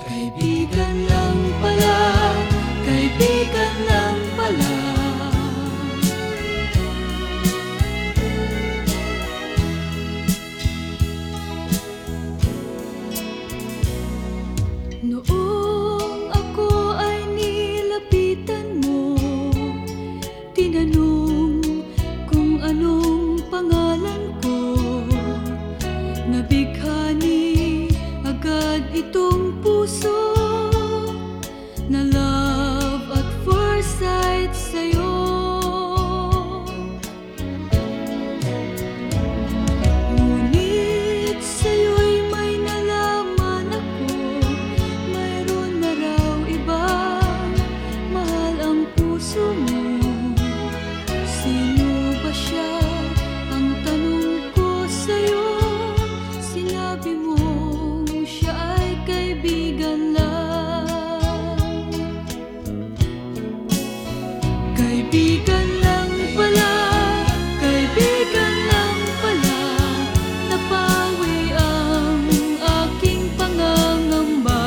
Kaibigan lang pala, kaibigan lang pala. Noong ako ay nilapitan mo, tinanong kung anong pangalan ko. Nabighani agad itong puso na love at first sight sa'yo. Ngunit sa'yo'y may nalaman ako, mayroon na raw ibang mahal ang puso mo. Sino ba siya? Ang tanong ko sa'yo. Sinabi mong siya ay kaibigan lang. Kaibigan lang pala, kaibigan lang pala. Napawi ang aking pangangamba,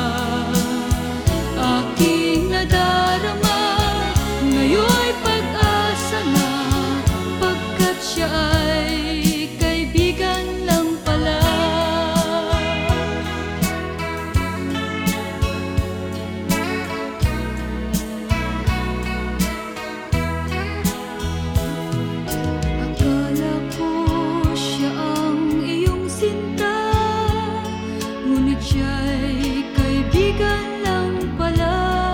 aking nadarama. Ngayon'y pag-asa na, pagkat siya ay kaibigan lang pala. Akala ko siya ang iyong sinta, ngunit siya'y kaibigan lang pala.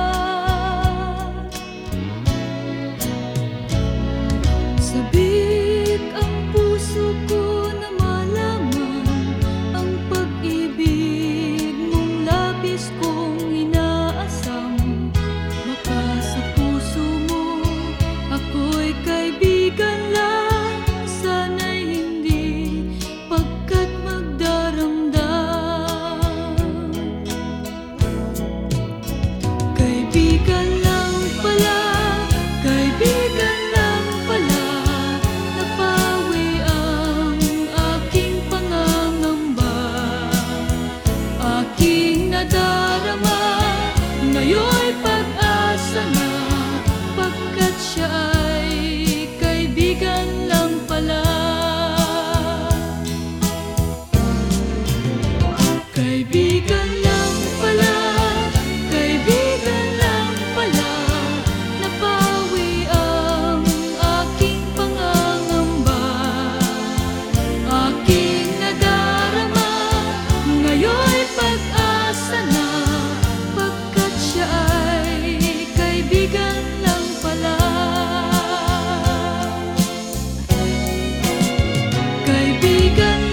Sabik ang puso ko na malaman ang pag-ibig mong labis kong inaasam. Baka sa puso mo ako'y kaibigan lang, sana'y hindi, pagkat magdaramdam. Kaibigan lang pala, kaibigan lang pala. Napawi ang aking pangangamba, aking nadarama. Ngayon'y pag-asa na, pagkat siya ay kaibigan lang pala. Kaibigan lang pala, kaibigan lang pala. Napawi ang aking pangangamba, aking nadarama. Ngayon'y pag-asa na, pagkat siya ay kaibigan lang pala. Kaibigan